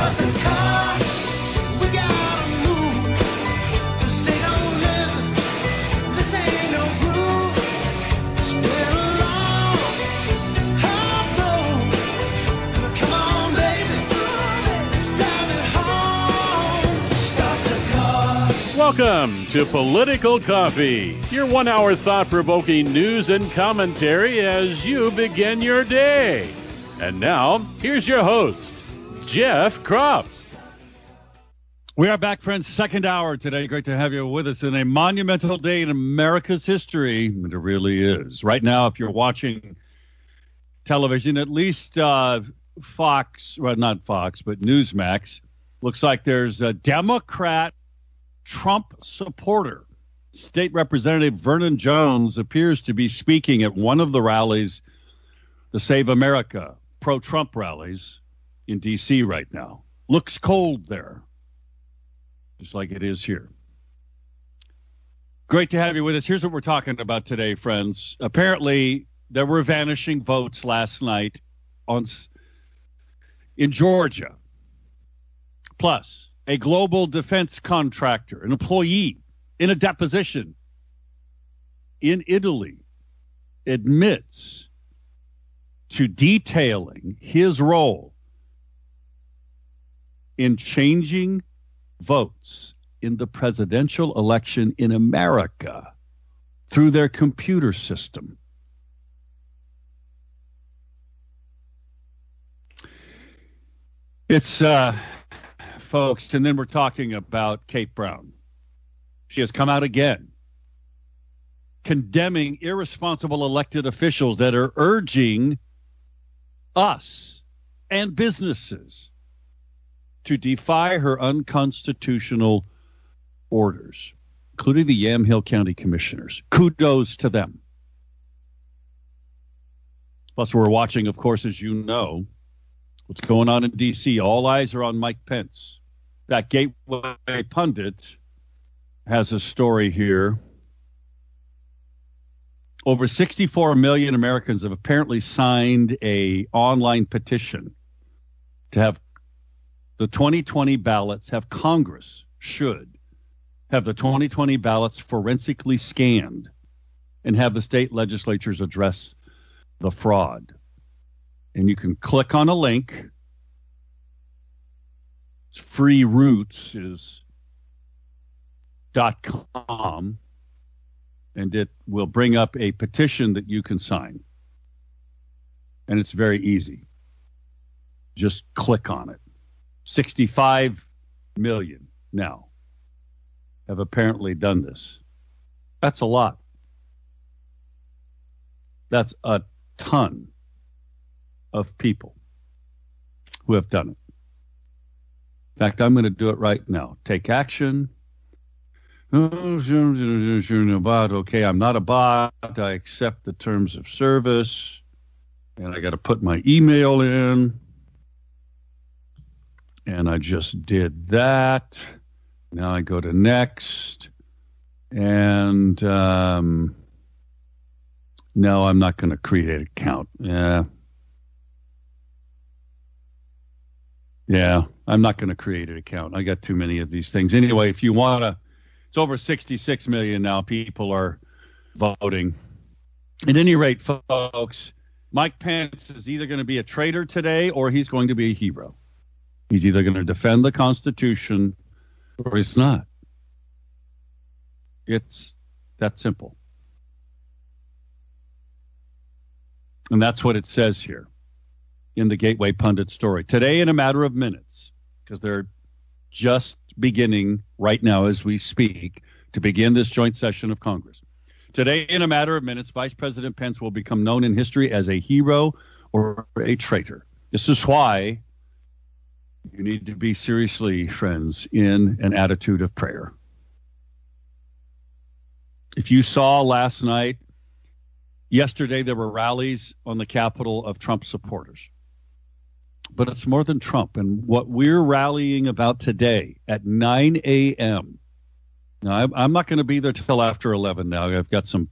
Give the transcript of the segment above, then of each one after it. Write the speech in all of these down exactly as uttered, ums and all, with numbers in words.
Welcome to Political Coffee, your one-hour thought-provoking news and commentary as you begin your day. And now, here's your host, Jeff Kropf. We are back, friends, second hour today. Great to have you with us in a monumental day in America's history. It really is. Right now, if you're watching television, at least uh, Fox, well, not Fox, but Newsmax, looks like there's a Democrat Trump supporter. State Representative Vernon Jones appears to be speaking at one of the rallies, the Save America pro-Trump rallies in D C right now. Looks cold there, just like it is here. Great to have you with us. Here's what we're talking about today, friends. Apparently, there were vanishing votes last night on in Georgia. Plus, a global defense contractor, an employee, in a deposition in Italy, admits to detailing his role in changing votes in the presidential election in America through their computer system. It's, uh, folks, and then we're talking about Kate Brown. She has come out again, condemning irresponsible elected officials that are urging us and businesses to defy her unconstitutional orders, including the Yamhill County Commissioners. Kudos to them. Plus, we're watching, of course, as you know, what's going on in D C. All eyes are on Mike Pence. That Gateway Pundit has a story here. Over sixty-four million Americans have apparently signed a online petition to have the twenty twenty ballots, have Congress should have the twenty twenty ballots forensically scanned and have the state legislatures address the fraud. And you can click on a link. It's free roots is dot com, and it will bring up a petition that you can sign. And it's very easy. Just click on it. sixty-five million now have apparently done this. That's a lot. That's a ton of people who have done it. In fact, I'm going to do it right now. Take action. Okay, I'm not a bot. I accept the terms of service. And I got to put my email in. And I just did that. Now I go to next. And um, no, I'm not going to create an account. Yeah. Yeah, I'm not going to create an account. I got too many of these things. Anyway, if you want to, it's over sixty-six million now. People are voting. At any rate, folks, Mike Pence is either going to be a traitor today or he's going to be a hero. He's either going to defend the Constitution or he's not. It's that simple. And that's what it says here in the Gateway Pundit story. Today, in a matter of minutes, because they're just beginning right now as we speak to begin this joint session of Congress. Today, in a matter of minutes, Vice President Pence will become known in history as a hero or a traitor. This is why you need to be seriously, friends, in an attitude of prayer. If you saw last night, yesterday there were rallies on the Capitol of Trump supporters. But it's more than Trump. And what we're rallying about today at nine a.m. Now, I'm not going to be there till after eleven now. I've got some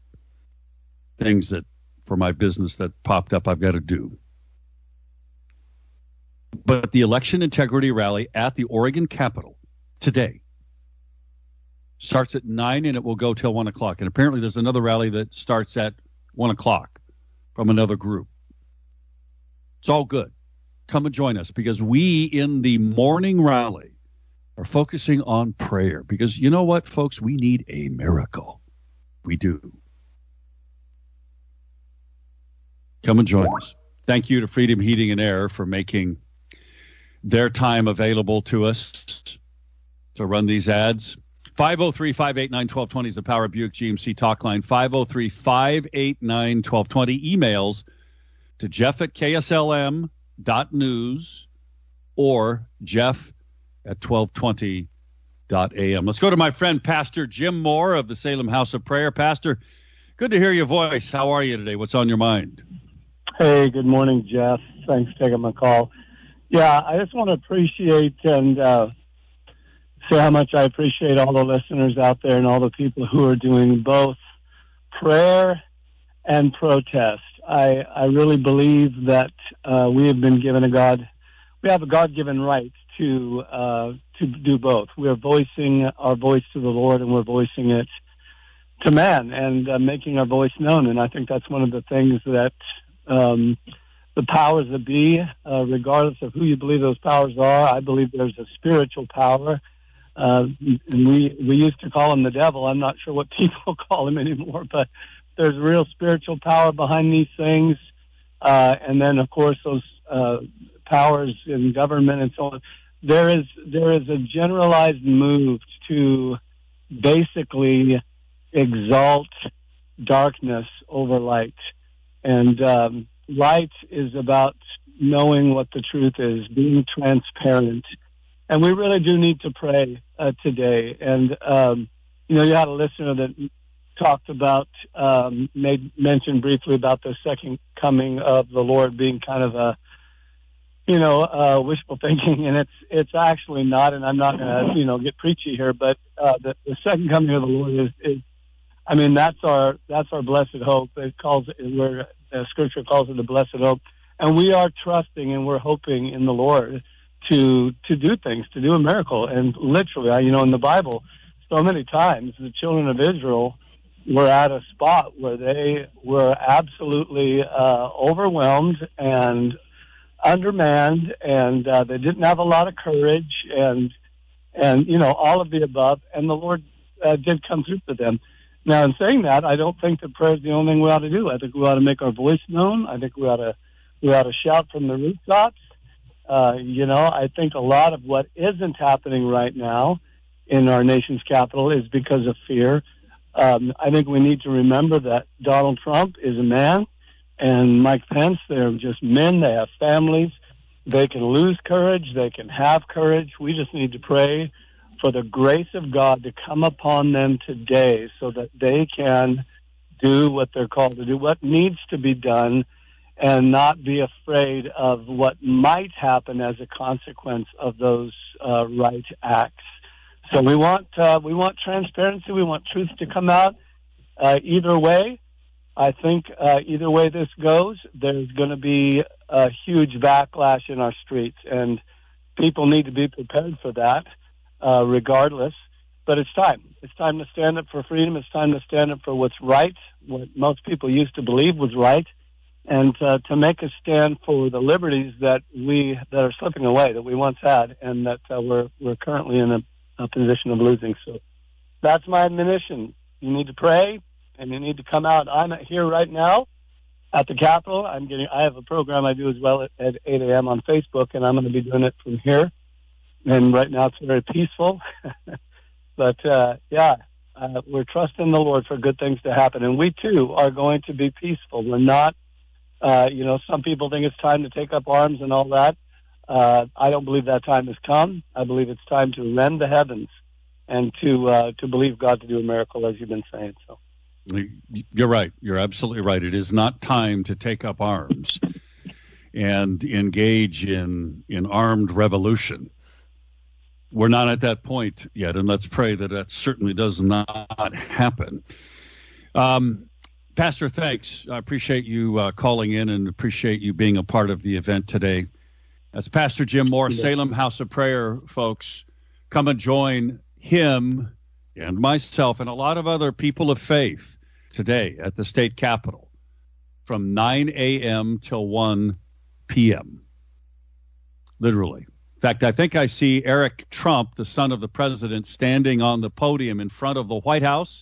things that for my business that popped up I've got to do. But the election integrity rally at the Oregon Capitol today starts at nine and it will go till one o'clock. And apparently there's another rally that starts at one o'clock from another group. It's all good. Come and join us because we in the morning rally are focusing on prayer because you know what, folks? We need a miracle. We do. Come and join us. Thank you to Freedom Heating and Air for making their time available to us to run these ads. five oh three, five eight nine, one two two zero is the Power Buick G M C talk line. five oh three, five eight nine, one two two zero. Emails to Jeff at K S L M dot news or Jeff at twelve twenty dot A M. Let's go to my friend Pastor Jim Moore of the Salem House of Prayer. Pastor, good to hear your voice. How are you today? What's on your mind? Hey, good morning, Jeff. Thanks for taking my call. Yeah, I just want to appreciate and uh, say how much I appreciate all the listeners out there and all the people who are doing both prayer and protest. I, I really believe that uh, we have been given a God, we have a God-given right to uh, to do both. We're voicing our voice to the Lord and we're voicing it to man and uh, making our voice known. And I think that's one of the things that um, the powers that be, uh, regardless of who you believe those powers are, I believe there's a spiritual power. Uh, and we, we used to call him the devil. I'm not sure what people call him anymore, but there's real spiritual power behind these things. Uh, and then, of course, those uh, powers in government and so on. There is there is a generalized move to basically exalt darkness over light. And um, light is about knowing what the truth is, being transparent. And we really do need to pray uh, today. And, um, you know, you had a listener that talked about, um, made mention briefly about the second coming of the Lord being kind of a, you know, uh, wishful thinking, and it's it's actually not. And I'm not going to, you know, get preachy here, but uh, the, the second coming of the Lord is, is, I mean, that's our that's our blessed hope. It calls it, where uh, Scripture calls it the blessed hope, and we are trusting and we're hoping in the Lord to to do things, to do a miracle. And literally, you know, in the Bible, so many times the children of Israel were at a spot where they were absolutely uh, overwhelmed and undermanned, and uh, they didn't have a lot of courage, and and you know, all of the above. And the Lord uh, did come through for them. Now, in saying that, I don't think that prayer is the only thing we ought to do. I think we ought to make our voice known. I think we ought to we ought to shout from the rooftops. Uh, you know, I think a lot of what isn't happening right now in our nation's capital is because of fear. Um, I think we need to remember that Donald Trump is a man, and Mike Pence, they're just men. They have families. They can lose courage. They can have courage. We just need to pray for the grace of God to come upon them today so that they can do what they're called to do, what needs to be done, and not be afraid of what might happen as a consequence of those uh, right acts. So we want uh, we want transparency. We want truth to come out. Uh, either way, I think uh, either way this goes, there's going to be a huge backlash in our streets, and people need to be prepared for that, uh, regardless. But it's time. It's time to stand up for freedom. It's time to stand up for what's right, what most people used to believe was right, and uh, to make a stand for the liberties that we that are slipping away, that we once had, and that uh, we're we're currently in a, a position of losing. So that's my admonition. You need to pray, and you need to come out. I'm here right now at the Capitol. I'm getting. I have a program I do as well at, at eight a.m. on Facebook, and I'm going to be doing it from here. And right now it's very peaceful. But, uh, yeah, uh, we're trusting the Lord for good things to happen. And we, too, are going to be peaceful. We're not, uh, you know, some people think it's time to take up arms and all that. Uh, I don't believe that time has come. I believe it's time to rend the heavens and to uh, to believe God to do a miracle, as you've been saying. So, you're right. You're absolutely right. It is not time to take up arms and engage in in armed revolution. We're not at that point yet, and let's pray that that certainly does not happen. Um, Pastor, thanks. I appreciate you uh, calling in and appreciate you being a part of the event today. That's Pastor Jim Moore, Salem House of Prayer, folks. Come and join him and myself and a lot of other people of faith today at the state capitol from nine a.m. till one p.m. Literally. In fact, I think I see Eric Trump, the son of the president, standing on the podium in front of the White House.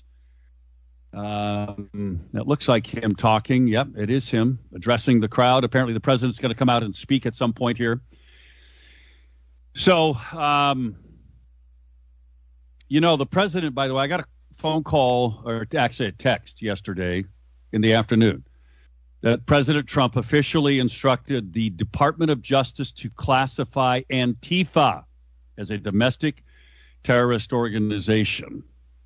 Um, it looks like him talking. Yep, it is him addressing the crowd. Apparently, the president's going to come out and speak at some point here. So, um, you know, the president, by the way, I got a phone call, or actually a text yesterday in the afternoon, that President Trump officially instructed the Department of Justice to classify Antifa as a domestic terrorist organization.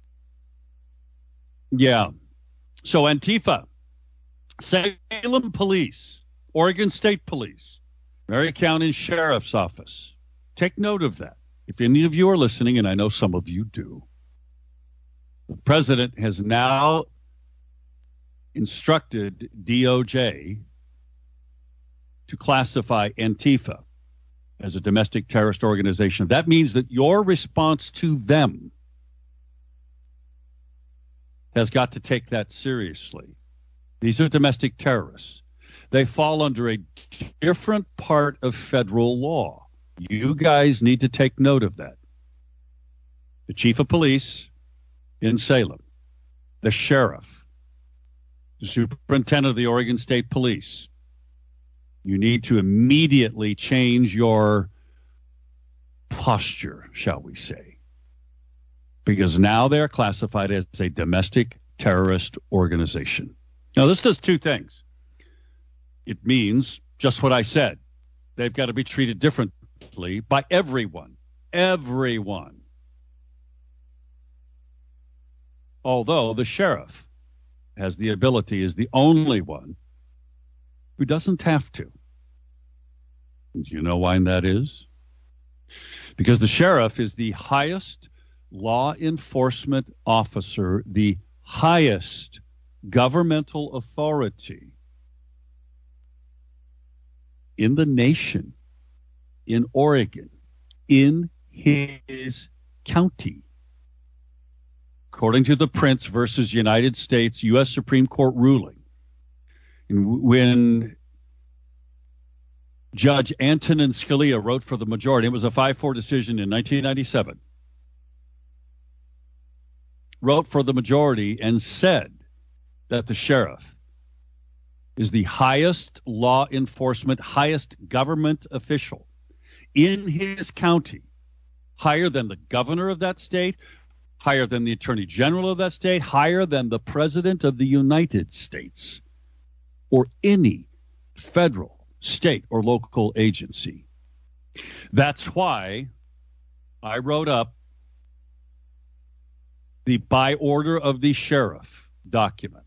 Yeah. So Antifa, Salem Police, Oregon State Police, Marion County Sheriff's Office. Take note of that. If any of you are listening, and I know some of you do, the president has now instructed D O J to classify Antifa as a domestic terrorist organization. That means that your response to them has got to take that seriously. These are domestic terrorists. They fall under a different part of federal law. You guys need to take note of that. The chief of police in Salem, the sheriff, the superintendent of the Oregon State Police. You need to immediately change your posture, shall we say, because now they're classified as a domestic terrorist organization. Now, this does two things. It means just what I said. They've got to be treated differently by everyone. Everyone. Although the sheriff has the ability, is the only one who doesn't have to. Do you know why that is? Because the sheriff is the highest law enforcement officer, the highest governmental authority in the nation, in Oregon, in his county. According to the Prince versus United States U S Supreme Court ruling, when Judge Antonin Scalia wrote for the majority, it was a five four decision in nineteen ninety-seven, wrote for the majority and said that the sheriff is the highest law enforcement, highest government official in his county, higher than the governor of that state, higher than the attorney general of that state, higher than the president of the United States, or any federal, state, or local agency. That's why I wrote up the by order of the sheriff document.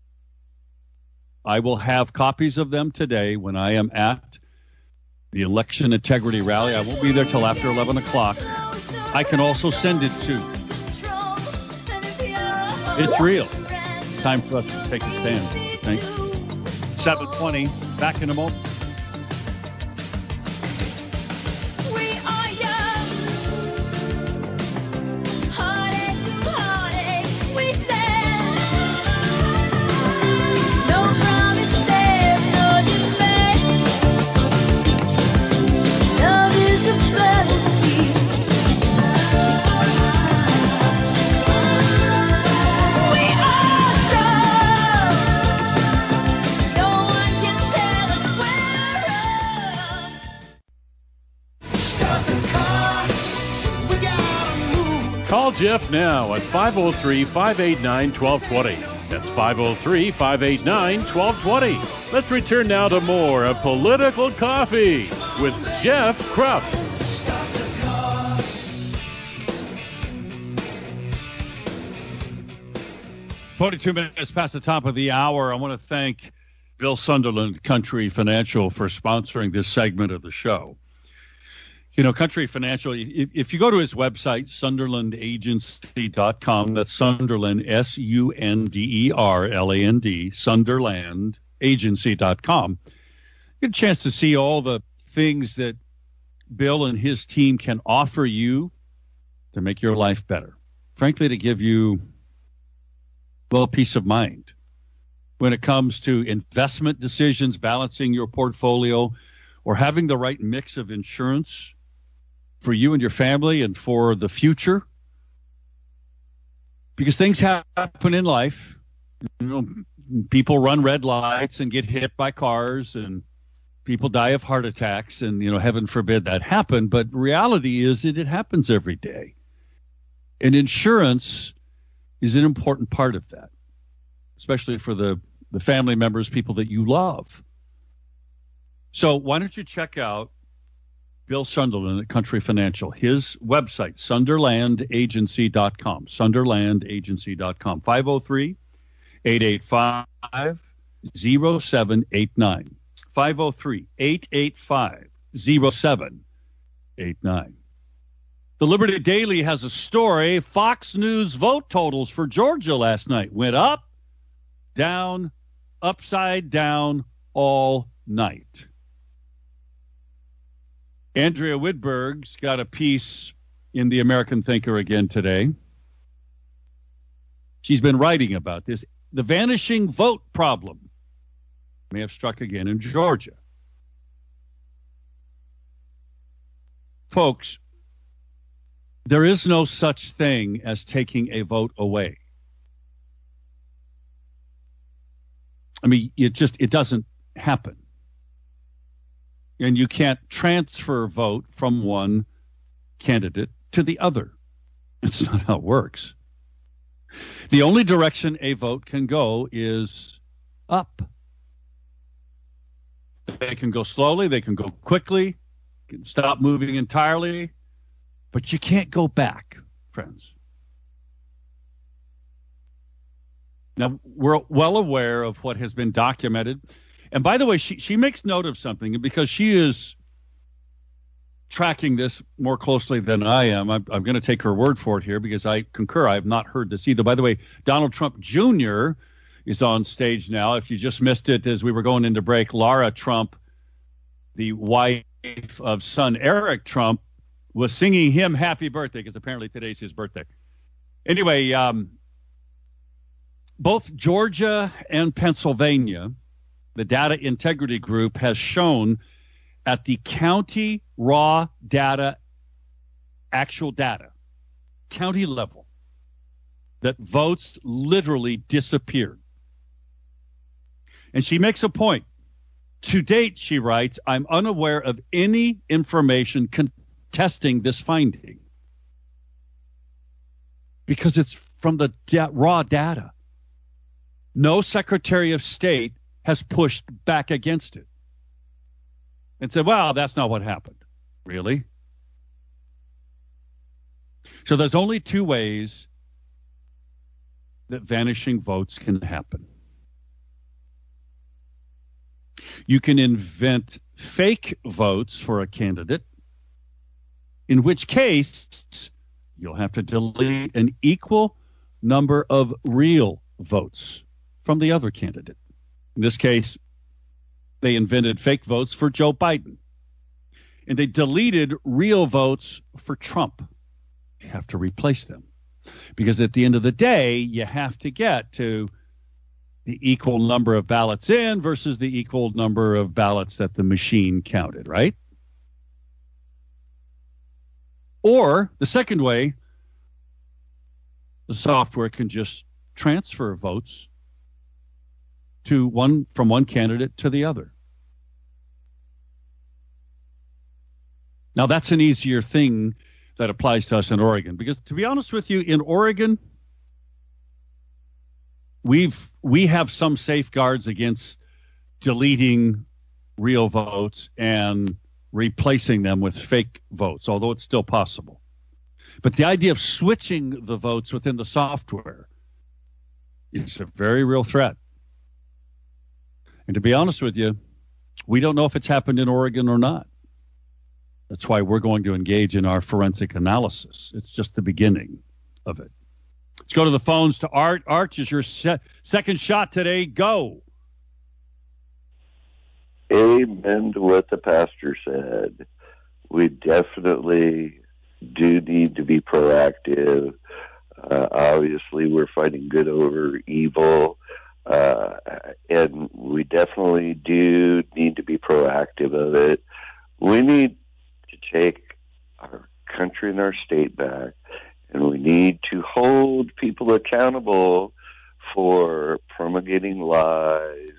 I will have copies of them today when I am at the election integrity rally. I won't be there till after eleven o'clock. I can also send it to you. It's real. It's time for us to take a stand. Thanks. seven twenty. Back in a moment. Call Jeff now at five oh three, five eight nine, one two two zero. That's five oh three, five eight nine, one two two zero. Let's return now to more of Political Coffee with Jeff Krupp. forty-two minutes past the top of the hour. I want to thank Bill Sunderland, Country Financial, for sponsoring this segment of the show. You know, Country Financial, if, if you go to his website, sunderland agency dot com, that's Sunderland, S U N D E R L A N D, sunderland agency dot com, you get a chance to see all the things that Bill and his team can offer you to make your life better. Frankly, to give you, well, peace of mind when it comes to investment decisions, balancing your portfolio, or having the right mix of insurance for you and your family and for the future. Because things happen in life. You know, people run red lights and get hit by cars, and people die of heart attacks, and, you know, heaven forbid that happen. But reality is that it happens every day. And insurance is an important part of that, especially for the, the family members, people that you love. So why don't you check out Bill Sunderland at Country Financial, his website, sunderland agency dot com, sunderland agency dot com, five oh three, eight eight five, oh seven eight nine, five oh three, eight eight five, oh seven eight nine. The Liberty Daily has a story. Fox News vote totals for Georgia last night went up, down, upside down all night. Andrea Whitberg's got a piece in the American Thinker again today. She's been writing about this. The vanishing vote problem may have struck again in Georgia. Folks, there is no such thing as taking a vote away. I mean, it just, it doesn't happen. And you can't transfer vote from one candidate to the other. It's not how it works. The only direction a vote can go is up. They can go slowly, they can go quickly, can stop moving entirely, but you can't go back, friends. Now, we're well aware of what has been documented. And by the way, she, she makes note of something because she is tracking this more closely than I am. I'm, I'm going to take her word for it here because I concur. I have not heard this either. By the way, Donald Trump Junior is on stage now. If you just missed it as we were going into break, Lara Trump, the wife of son Eric Trump, was singing him happy birthday because apparently today's his birthday. Anyway, um, both Georgia and Pennsylvania, the Data Integrity Group has shown at the county raw data, actual data, county level, that votes literally disappeared. And she makes a point. To date, she writes, I'm unaware of any information contesting this finding because it's from the da- raw data. No Secretary of State has pushed back against it and said, well, that's not what happened. Really? So there's only two ways that vanishing votes can happen. You can invent fake votes for a candidate, in which case you'll have to delete an equal number of real votes from the other candidate. In this case, they invented fake votes for Joe Biden, and they deleted real votes for Trump. You have to replace them because at the end of the day, you have to get to the equal number of ballots in versus the equal number of ballots that the machine counted, right? Or the second way, the software can just transfer votes to one from one candidate to the other. Now, that's an easier thing that applies to us in Oregon, because to be honest with you, in Oregon, we've we have some safeguards against deleting real votes and replacing them with fake votes, although it's still possible. But the idea of switching the votes within the software is a very real threat. And to be honest with you, we don't know if it's happened in Oregon or not. That's why we're going to engage in our forensic analysis. It's just the beginning of it. Let's go to the phones to Art. Art, is your se- second shot today. Go. amen to what the pastor said. We definitely do need to be proactive. Uh, obviously, we're fighting good over evil, uh, and we definitely do need to be proactive of it. We need to take our country and our state back, and we need to hold people accountable for promulgating lies,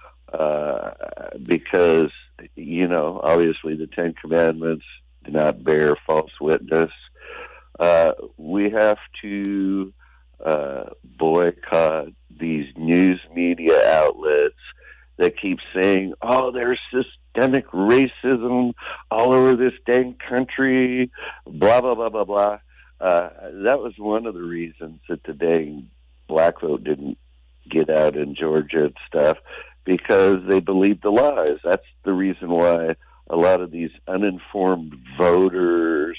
uh, because, you know, obviously the Ten Commandments do not bear false witness. Uh, we have to uh, boycott these news media outlets that keep saying, oh, there's systemic racism all over this dang country, blah, blah, blah, blah, blah. Uh, that was one of the reasons that the dang black vote didn't get out in Georgia and stuff, because they believed the lies. That's the reason why a lot of these uninformed voters,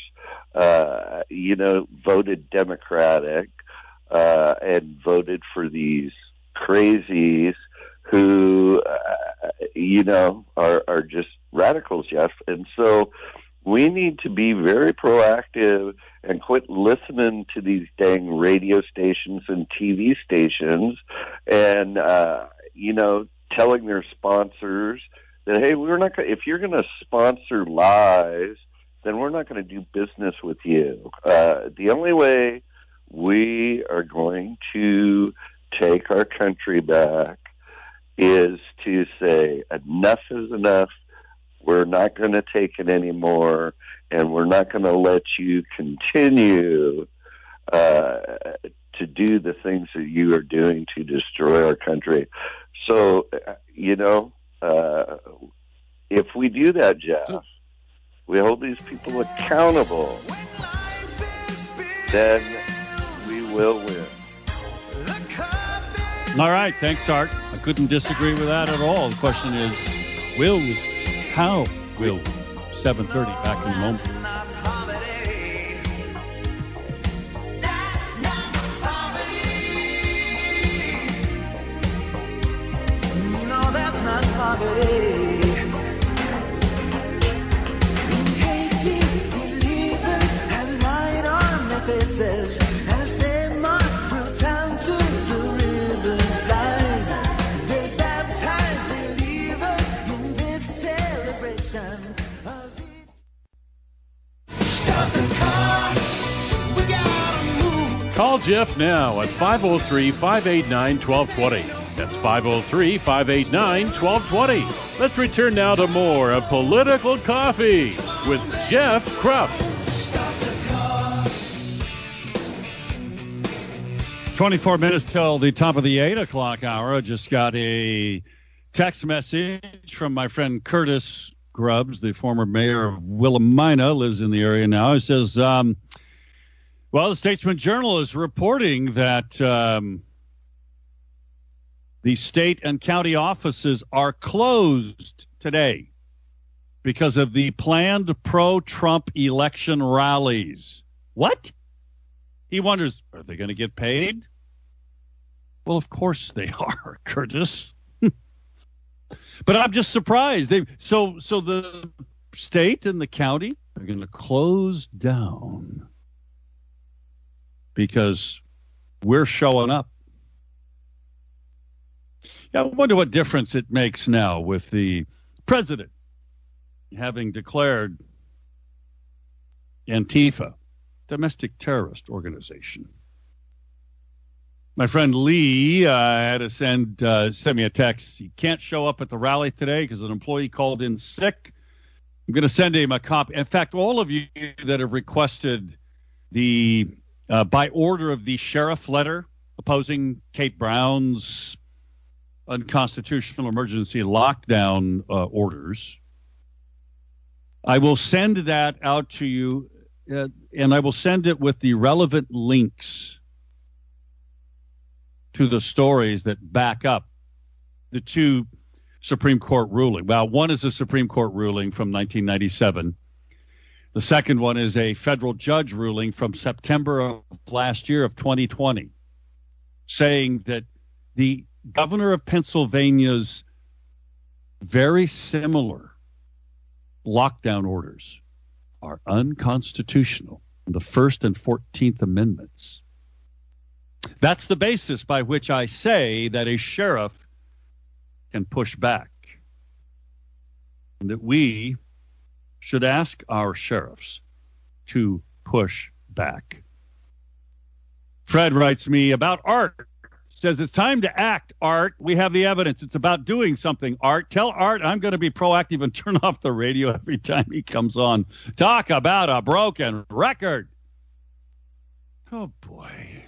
uh, you know, voted Democratic uh, and voted for these crazies who, uh, you know, are, are just radicals, Jeff. And so we need to be very proactive and quit listening to these dang radio stations and T V stations and, uh, you know, telling their sponsors that, hey, we're not gonna, if you're going to sponsor lies, then we're not going to do business with you. Uh, the only way we are going to take our country back is to say enough is enough. We're not going to take it anymore, and we're not going to let you continue uh, to do the things that you are doing to destroy our country. So, you know, uh, if we do that, Jeff, we hold these people accountable, then we will win. All right. Thanks, Art. I couldn't disagree with that at all. The question is, will we? How will we? seven thirty, back in a moment. No, that's not poverty. Hating believers have light on their faces as they march through town to the riverside. They baptize believers in this celebration of it. Stop the car. We gotta move. Call Jeff now at five oh three, five eight nine, one two two zero. That's five oh three, five eight nine, one two two zero. Let's return now to more of Political Coffee with Jeff Krupp. twenty-four minutes till the top of the eight o'clock hour. I just got a text message from my friend Curtis Grubbs, the former mayor of Willamina, lives in the area now. He says, um, well, the Statesman Journal is reporting that um, the state and county offices are closed today because of the planned pro-Trump election rallies. What? He wonders, are they going to get paid? Well, of course they are, Curtis. But I'm just surprised. They so so the state and the county are going to close down because we're showing up. Yeah, I wonder what difference it makes now with the president having declared Antifa domestic terrorist organization. My friend Lee uh, had to send uh, send me a text. He can't show up at the rally today because an employee called in sick. I'm going to send him a copy. In fact, all of you that have requested the uh, by order of the sheriff letter opposing Kate Brown's unconstitutional emergency lockdown uh, orders, I will send that out to you, uh, and I will send it with the relevant links to the stories that back up the two Supreme Court ruling. Well, one is a Supreme Court ruling from nineteen ninety-seven. The second one is a federal judge ruling from September of last year of twenty twenty, saying that the governor of Pennsylvania's very similar lockdown orders are unconstitutional. The First and Fourteenth Amendments. That's the basis by which I say that a sheriff can push back, and that we should ask our sheriffs to push back. Fred writes me about Art. Says it's time to act, Art. We have the evidence. It's about doing something, Art. Tell Art I'm going to be proactive and turn off the radio every time he comes on. Talk about a broken record. Oh, boy.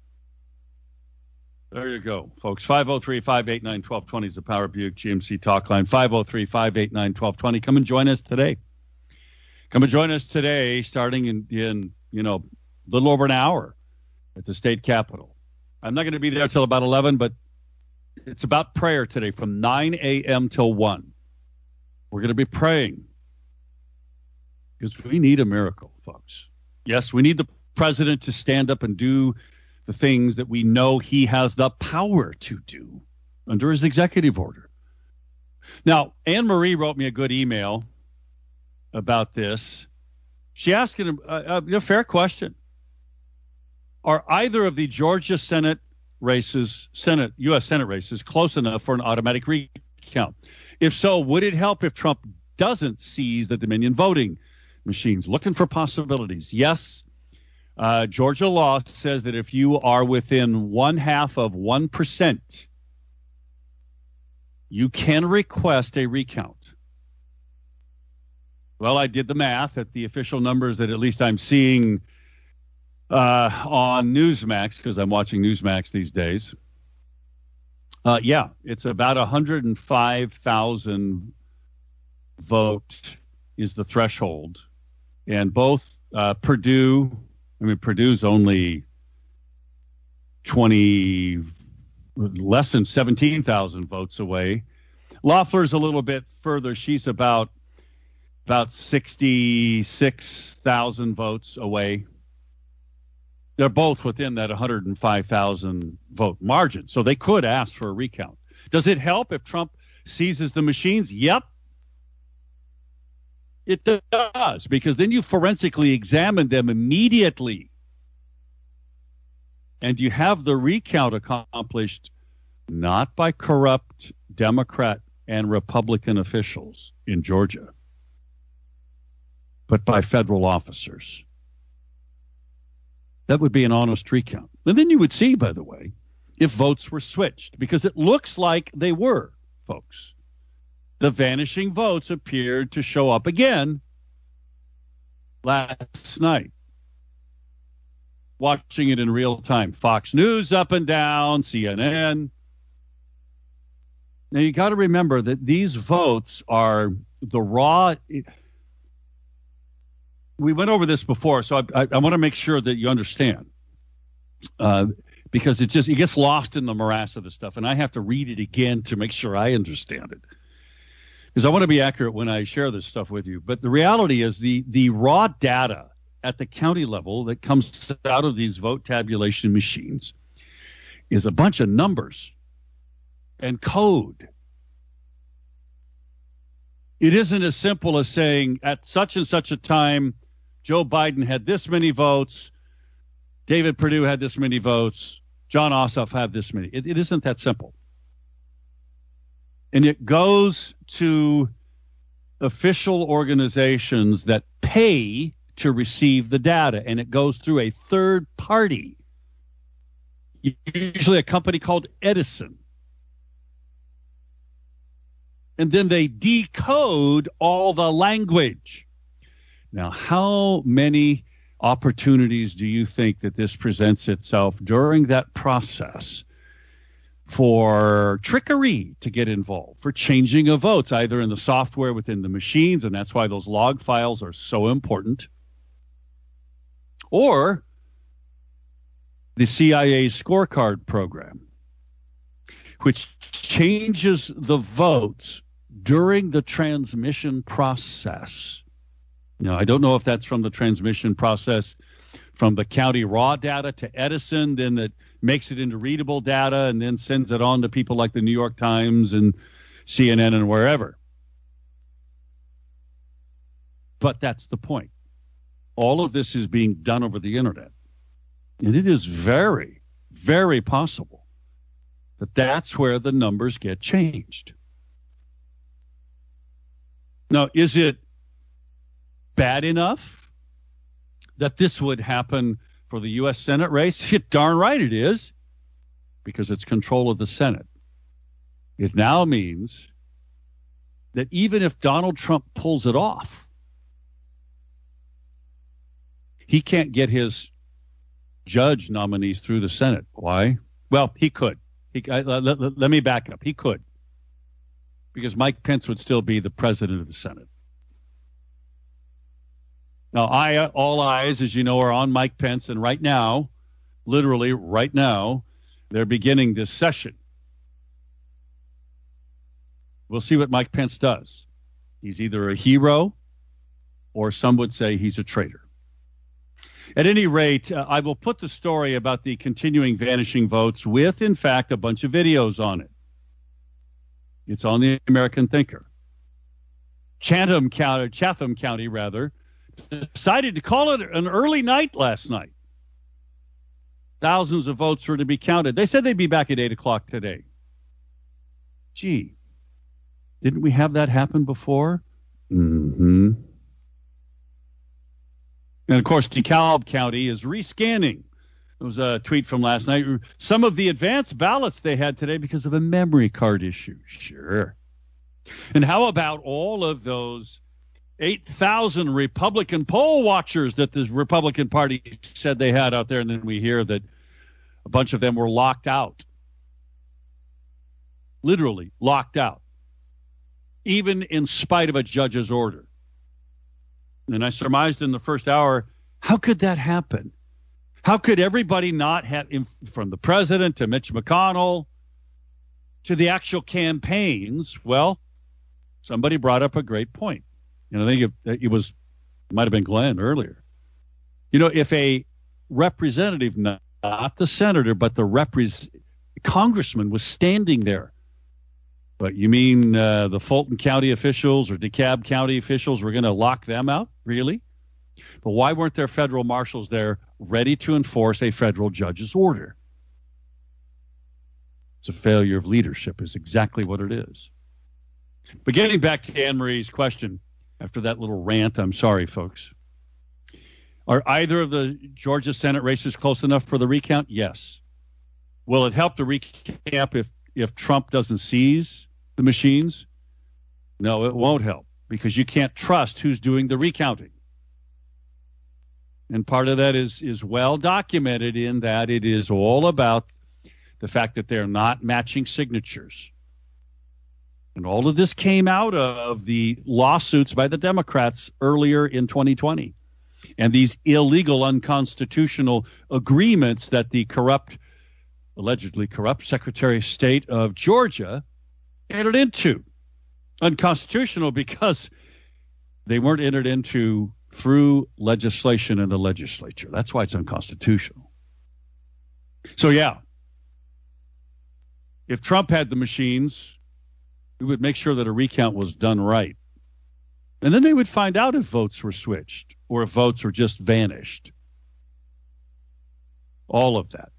There you go, folks. five oh three, five eight nine, one two two zero is the Power Buick G M C talk line. five oh three, five eight nine, one two two zero. Come and join us today. Come and join us today, starting in, in you know, a little over an hour at the state capitol. I'm not going to be there till about eleven, but it's about prayer today from nine a.m. till one. We're going to be praying because we need a miracle, folks. Yes, we need the president to stand up and do the things that we know he has the power to do under his executive order. Now, Anne Marie wrote me a good email about this. She asked a, a, a fair question. Are either of the Georgia Senate races, Senate, U S Senate races, close enough for an automatic recount? If so, would it help if Trump doesn't seize the Dominion voting machines? Looking for possibilities. Yes. Uh, Georgia law says that if you are within one half of one percent, you can request a recount. Well, I did the math at the official numbers that at least I'm seeing uh, on Newsmax, because I'm watching Newsmax these days. Uh, yeah, it's about one hundred five thousand vote is the threshold. And both uh, Purdue, I mean, Purdue's only twenty, less than seventeen thousand votes away. Loeffler's a little bit further. She's about about sixty-six thousand votes away. They're both within that one hundred five thousand vote margin, so they could ask for a recount. Does it help if Trump seizes the machines? Yep. It does, because then you forensically examine them immediately. And you have the recount accomplished not by corrupt Democrat and Republican officials in Georgia, but by federal officers. That would be an honest recount. And then you would see, by the way, if votes were switched, because it looks like they were, folks. The vanishing votes appeared to show up again last night. Watching it in real time. Fox News up and down, C N N. Now, you got to remember that these votes are the raw. We went over this before, so I, I, I want to make sure that you understand. Uh, because it just it gets lost in the morass of the stuff, and I have to read it again to make sure I understand it. Because I want to be accurate when I share this stuff with you. But the reality is the, the raw data at the county level that comes out of these vote tabulation machines is a bunch of numbers and code. It isn't as simple as saying at such and such a time, Joe Biden had this many votes, David Perdue had this many votes, John Ossoff had this many. It, it isn't that simple. And it goes to official organizations that pay to receive the data, and it goes through a third party, usually a company called Edison. And then they decode all the language. Now, how many opportunities do you think that this presents itself during that process for trickery to get involved, for changing of votes, either in the software within the machines, and that's why those log files are so important, or the C I A's scorecard program, which changes the votes during the transmission process. Now, I don't know if that's from the transmission process from the county raw data to Edison, then that makes it into readable data and then sends it on to people like the New York Times and C N N and wherever. But that's the point. All of this is being done over the internet. And it is very, very possible that that's where the numbers get changed. Now, is it bad enough that this would happen for the U S Senate race? Darn right it is, because it's control of the Senate. It now means that even if Donald Trump pulls it off, he can't get his judge nominees through the Senate. Why? Well, he could. He, I, let, let, let me back up. He could. Because Mike Pence would still be the president of the Senate. Now, I, all eyes, as you know, are on Mike Pence. And right now, literally right now, they're beginning this session. We'll see what Mike Pence does. He's either a hero or some would say he's a traitor. At any rate, uh, I will put the story about the continuing vanishing votes with, in fact, a bunch of videos on it. It's on the American Thinker. Chatham County, Chatham County, rather, decided to call it an early night last night. Thousands of votes were to be counted. They said they'd be back at eight o'clock today. Gee, didn't we have that happen before? Mm-hmm. And, of course, DeKalb County is rescanning. There was a tweet from last night. Some of the advanced ballots they had today because of a memory card issue. Sure. And how about all of those eight thousand Republican poll watchers that the Republican Party said they had out there, and then we hear that a bunch of them were locked out. Literally locked out. Even in spite of a judge's order. And I surmised in the first hour, how could that happen? How could everybody not have, from the president to Mitch McConnell to the actual campaigns? Well, somebody brought up a great point. And I think it, it was, it might have been Glenn earlier. You know, if a representative, not, not the senator, but the repres- congressman was standing there, but you mean uh, the Fulton County officials or DeKalb County officials were going to lock them out? Really? But why weren't there federal marshals there ready to enforce a federal judge's order? It's a failure of leadership is exactly what it is. But getting back to Anne Marie's question, after that little rant, I'm sorry, folks. Are either of the Georgia Senate races close enough for the recount? Yes. Will it help the recount if, if Trump doesn't seize the machines? No, it won't help because you can't trust who's doing the recounting. And part of that is, is well documented in that it is all about the fact that they're not matching signatures. And all of this came out of the lawsuits by the Democrats earlier in twenty twenty. And these illegal, unconstitutional agreements that the corrupt, allegedly corrupt Secretary of State of Georgia entered into. Unconstitutional because they weren't entered into through legislation in the legislature. That's why it's unconstitutional. So, yeah, if Trump had the machines, we would make sure that a recount was done right. And then they would find out if votes were switched or if votes were just vanished. All of that.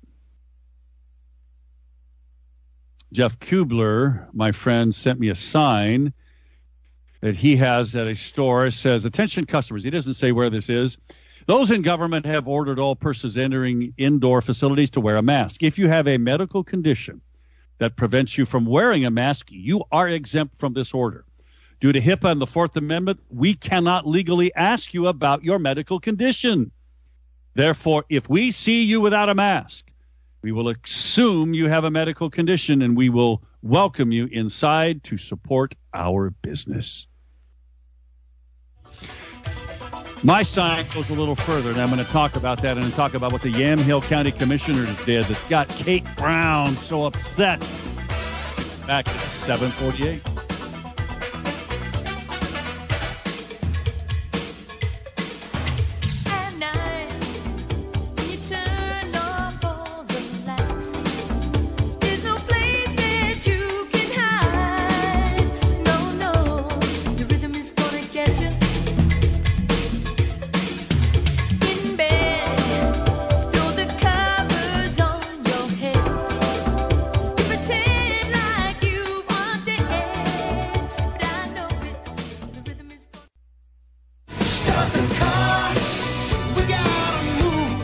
Jeff Kubler, my friend, sent me a sign that he has at a store. It says, attention customers. He doesn't say where this is. Those in government have ordered all persons entering indoor facilities to wear a mask. If you have a medical condition that prevents you from wearing a mask, you are exempt from this order. Due to HIPAA and the Fourth Amendment, we cannot legally ask you about your medical condition. Therefore, if we see you without a mask, we will assume you have a medical condition and we will welcome you inside to support our business. My sign goes a little further, and I'm going to talk about that and talk about what the Yamhill County Commissioners did that's got Kate Brown so upset. Back at seven forty-eight.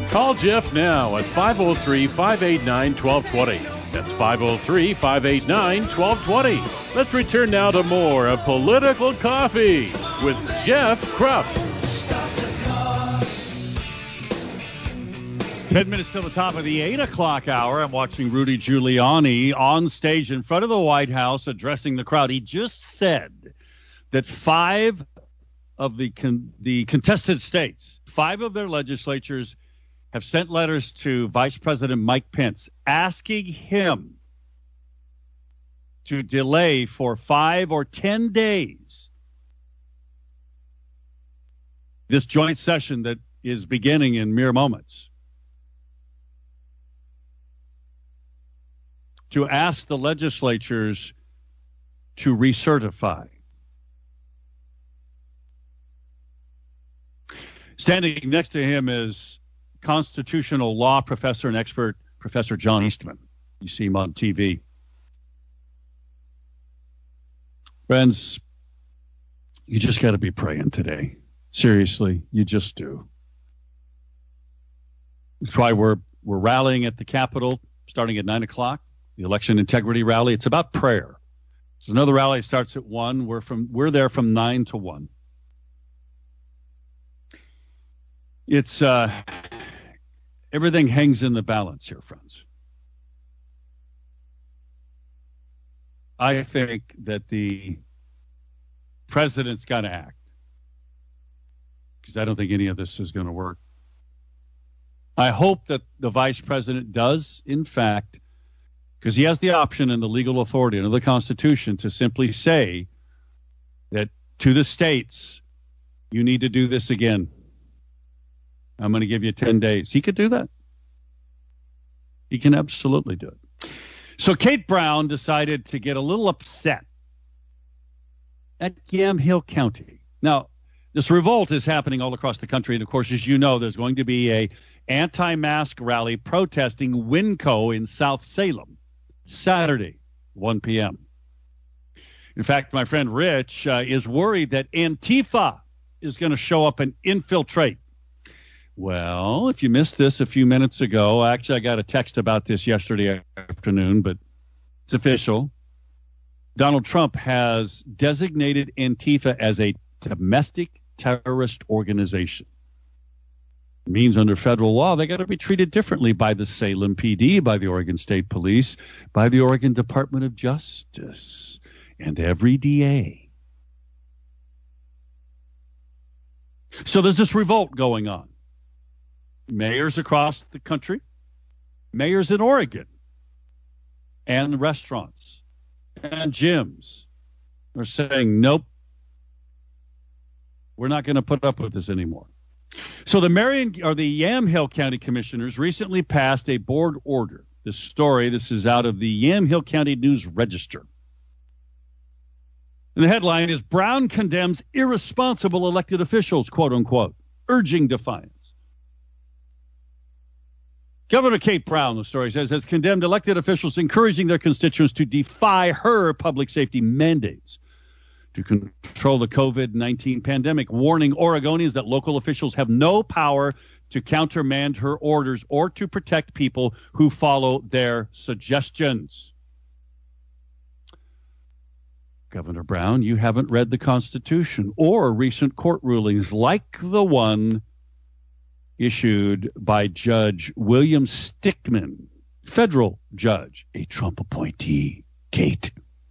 Call Jeff now at five oh three, five eight nine, one two two zero. That's five oh three, five eight nine, one two two zero. Let's return now to more of Political Coffee with Jeff Krupp. Ten minutes till the top of the eight o'clock hour. I'm watching Rudy Giuliani on stage in front of the White House addressing the crowd. He just said that five of the con- the contested states, five of their legislatures have sent letters to Vice President Mike Pence asking him to delay for five or ten days this joint session that is beginning in mere moments, to ask the legislatures to recertify. Standing next to him is constitutional law professor and expert, Professor John Eastman. You see him on T V. Friends, you just got to be praying today. Seriously, you just do. That's why we're we're rallying at the Capitol starting at nine o'clock. The election integrity rally. It's about prayer. There's another rally that starts at one. We're from we're there from nine to one. It's uh, everything hangs in the balance here, friends. I think that the president's got to act, because I don't think any of this is going to work. I hope that the vice president does, in fact, because he has the option and the legal authority under the Constitution to simply say that to the states, you need to do this again. I'm going to give you ten days. He could do that. He can absolutely do it. So Kate Brown decided to get a little upset at Yamhill County. Now, this revolt is happening all across the country. And, of course, as you know, there's going to be a anti-mask rally protesting Winco in South Salem Saturday, one p.m. In fact, my friend Rich uh, is worried that Antifa is going to show up and infiltrate. Well, if you missed this a few minutes ago, actually I got a text about this yesterday afternoon, but it's official. Donald Trump has designated Antifa as a domestic terrorist organization. It means under federal law, they got to be treated differently by the Salem P D, by the Oregon State Police, by the Oregon Department of Justice, and every D A. So there's this revolt going on. Mayors across the country, mayors in Oregon, and restaurants and gyms are saying, nope, we're not going to put up with this anymore. So the Marion or the Yamhill County Commissioners recently passed a board order. This story, this is out of the Yamhill County News Register. And the headline is, Brown condemns irresponsible elected officials, quote unquote, urging defiance. Governor Kate Brown, the story says, has condemned elected officials encouraging their constituents to defy her public safety mandates to control the COVID nineteen pandemic, warning Oregonians that local officials have no power to countermand her orders or to protect people who follow their suggestions. Governor Brown, you haven't read the Constitution or recent court rulings like the one issued by Judge William Stickman, federal judge, a Trump appointee, Kate.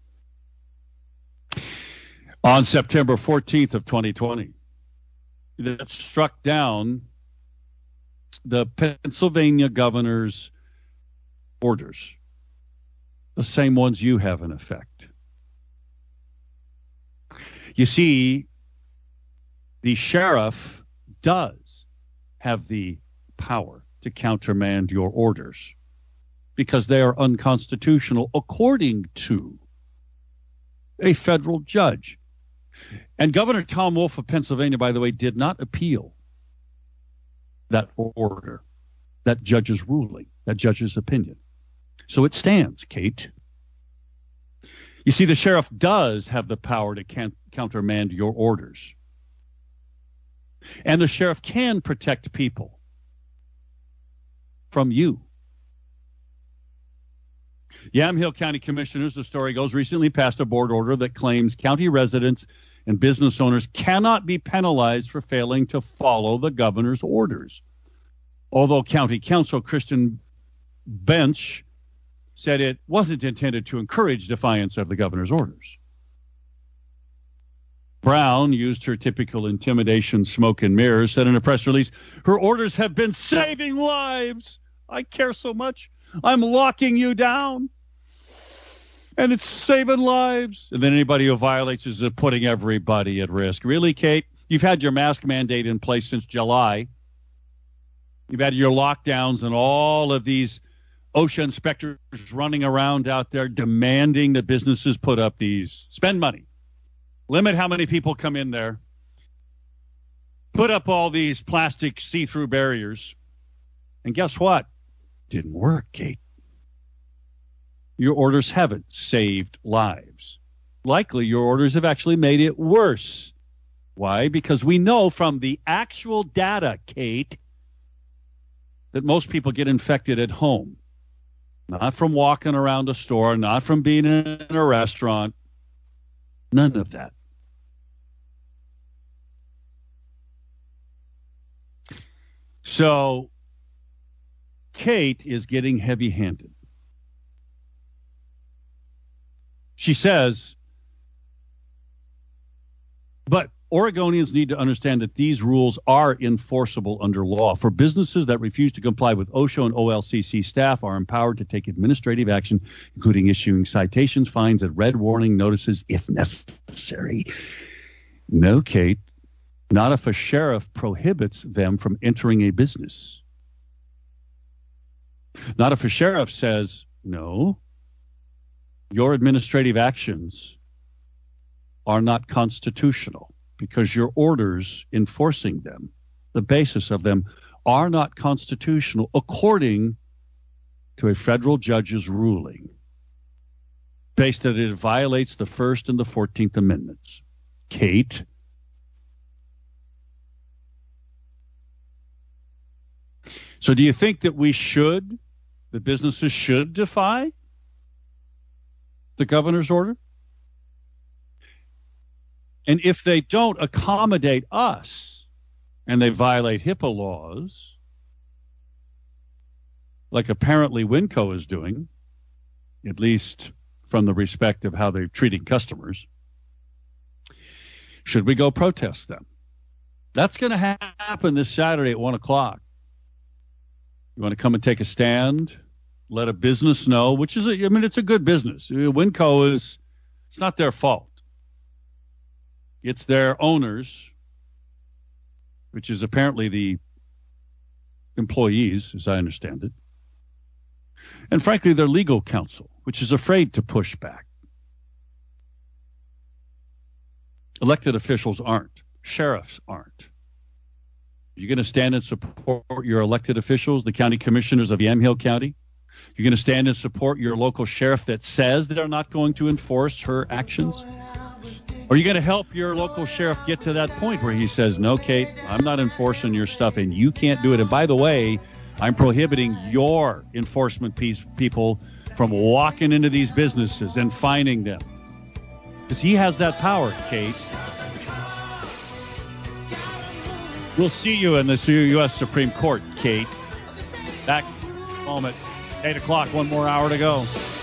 On September fourteenth of twenty twenty, that struck down the Pennsylvania governor's orders, the same ones you have in effect. You see, the sheriff does have the power to countermand your orders because they are unconstitutional according to a federal judge. And Governor Tom Wolf of Pennsylvania, by the way, did not appeal that order, that judge's ruling, that judge's opinion. So it stands, Kate. You see, the sheriff does have the power to can- countermand your orders. And the sheriff can protect people from you. Yamhill County Commissioners, the story goes, recently passed a board order that claims county residents and business owners cannot be penalized for failing to follow the governor's orders. Although County Counsel Christian Bench said it wasn't intended to encourage defiance of the governor's orders. Brown used her typical intimidation, smoke and mirrors, said in a press release, her orders have been saving lives. I care so much. I'm locking you down. And it's saving lives. And then anybody who violates is putting everybody at risk. Really, Kate? You've had your mask mandate in place since July. You've had your lockdowns and all of these OSHA inspectors running around out there demanding that businesses put up these, spend money, limit how many people come in there, put up all these plastic see-through barriers. And guess what? Didn't work, Kate. Your orders haven't saved lives. Likely your orders have actually made it worse. Why? Because we know from the actual data, Kate, that most people get infected at home. Not from walking around a store, not from being in a restaurant. None of that. So, Kate is getting heavy-handed. She says, but Oregonians need to understand that these rules are enforceable under law. For businesses that refuse to comply with OSHA and O L C C, staff are empowered to take administrative action, including issuing citations, fines, and red warning notices if necessary. No, Kate, not if a sheriff prohibits them from entering a business. Not if a sheriff says, no, your administrative actions are not constitutional because your orders enforcing them, the basis of them, are not constitutional according to a federal judge's ruling based that it violates the First and the fourteenth Amendments. Kate? So do you think that we should, the businesses should defy the governor's order? And if they don't accommodate us and they violate HIPAA laws, like apparently Winco is doing, at least from the respect of how they're treating customers, should we go protest them? That's going to happen this Saturday at one o'clock. You want to come and take a stand? Let a business know, which is, a, I mean, it's a good business. Winco is, it's not their fault. It's their owners, which is apparently the employees, as I understand it. And frankly, their legal counsel, which is afraid to push back. Elected officials aren't. Sheriffs aren't. You're going to stand and support your elected officials, the county commissioners of Yamhill County? You're going to stand and support your local sheriff that says they're not going to enforce her actions? Or are you going to help your local sheriff get to that point where he says, no, Kate, I'm not enforcing your stuff and you can't do it. And by the way, I'm prohibiting your enforcement piece, people from walking into these businesses and fining them. Because he has that power, Kate. We'll see you in the U S Supreme Court, Kate. Back in a moment. eight o'clock, one more hour to go.